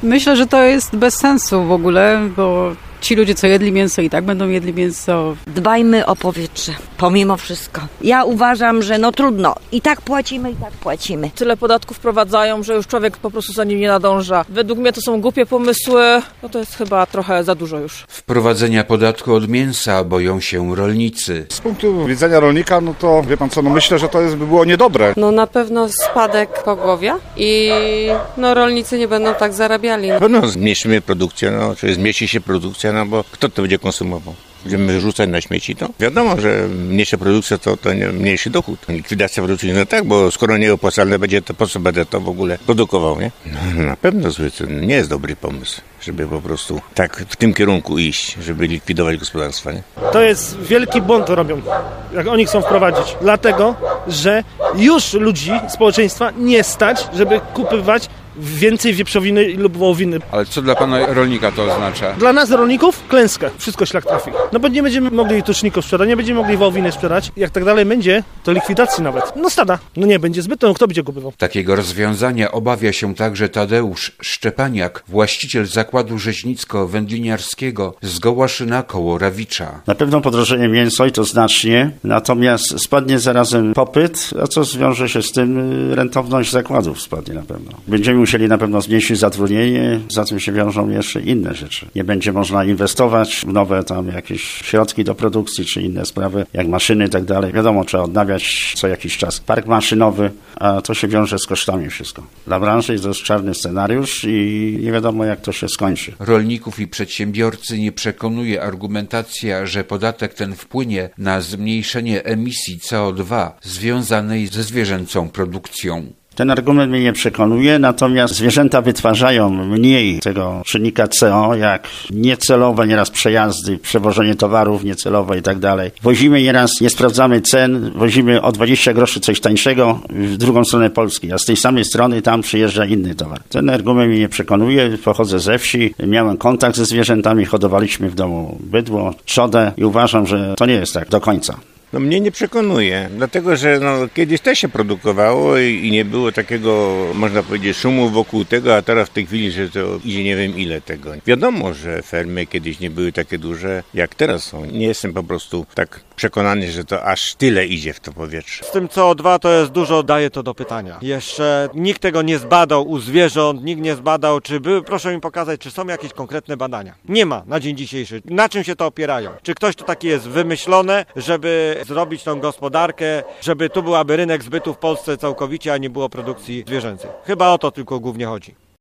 Myślę, że to jest bez sensu w ogóle, bo ci ludzie, co jedli mięso, i tak będą jedli mięso. Dbajmy o powietrze, pomimo wszystko. Ja uważam, że trudno. I tak płacimy. Tyle podatków wprowadzają, że już człowiek po prostu za nim nie nadąża. Według mnie to są głupie pomysły, to jest chyba trochę za dużo już. Wprowadzenia podatku od mięsa boją się rolnicy. Z punktu widzenia rolnika, to wie pan co, myślę, że to by było niedobre. Na pewno spadek pogłowia i rolnicy nie będą tak zarabiali. Na pewno zmniejszymy produkcję, czy zmniejszy się produkcja, bo kto to będzie konsumował? Będziemy wyrzucać na śmieci to? Wiadomo, że mniejsza produkcja to mniejszy dochód. Likwidacja produkcyjna tak, bo skoro nieopłacalne będzie, to po co będę to w ogóle produkował, nie? Na pewno zły, to nie jest dobry pomysł, żeby po prostu tak w tym kierunku iść, żeby likwidować gospodarstwa, nie? To jest wielki błąd robią, jak oni chcą wprowadzić. Dlatego, że już ludzi, społeczeństwa nie stać, żeby kupować więcej wieprzowiny lub wołowiny. Ale co dla pana rolnika to oznacza? Dla nas rolników klęskę. Wszystko szlak trafi. Bo nie będziemy mogli tuczników sprzedać, nie będziemy mogli wołowiny sprzedać. Jak tak dalej będzie, to likwidacji nawet. Stada. Nie będzie zbyt, kto będzie kupował? Takiego rozwiązania obawia się także Tadeusz Szczepaniak, właściciel zakładu rzeźnicko-wędliniarskiego z Gołaszyna koło Rawicza. Na pewno podrożenie mięsa i to znacznie, natomiast spadnie zarazem popyt, a co zwiąże się z tym rentowność zakładów spadnie na pewno. Będziemy musieli na pewno zmniejszyć zatrudnienie, za tym się wiążą jeszcze inne rzeczy. Nie będzie można inwestować w nowe tam jakieś środki do produkcji, czy inne sprawy, jak maszyny i tak dalej. Wiadomo, trzeba odnawiać co jakiś czas park maszynowy, a to się wiąże z kosztami wszystko. Dla branży to jest czarny scenariusz i nie wiadomo, jak to się skończy. Rolników i przedsiębiorcy nie przekonuje argumentacja, że podatek ten wpłynie na zmniejszenie emisji CO2 związanej ze zwierzęcą produkcją. Ten argument mnie nie przekonuje, natomiast zwierzęta wytwarzają mniej tego czynnika CO, jak niecelowe nieraz przejazdy, przewożenie towarów niecelowe i tak dalej. Wozimy nieraz, nie sprawdzamy cen, wozimy o 20 groszy coś tańszego w drugą stronę Polski, a z tej samej strony tam przyjeżdża inny towar. Ten argument mnie nie przekonuje, pochodzę ze wsi, miałem kontakt ze zwierzętami, hodowaliśmy w domu bydło, trzodę i uważam, że to nie jest tak do końca. Mnie nie przekonuje, dlatego że kiedyś też się produkowało i nie było takiego, można powiedzieć, szumu wokół tego, a teraz w tej chwili, że to idzie nie wiem ile tego. Wiadomo, że fermy kiedyś nie były takie duże, jak teraz są. Nie jestem po prostu tak przekonany, że to aż tyle idzie w to powietrze. Z tym CO2 to jest dużo, daje to do pytania. Jeszcze nikt tego nie zbadał u zwierząt, nikt nie zbadał, czy były, proszę mi pokazać, czy są jakieś konkretne badania. Nie ma na dzień dzisiejszy. Na czym się to opierają? Czy ktoś to takie jest wymyślone, żeby zrobić tą gospodarkę, żeby tu byłaby rynek zbytu w Polsce całkowicie, a nie było produkcji zwierzęcej. Chyba o to tylko głównie chodzi.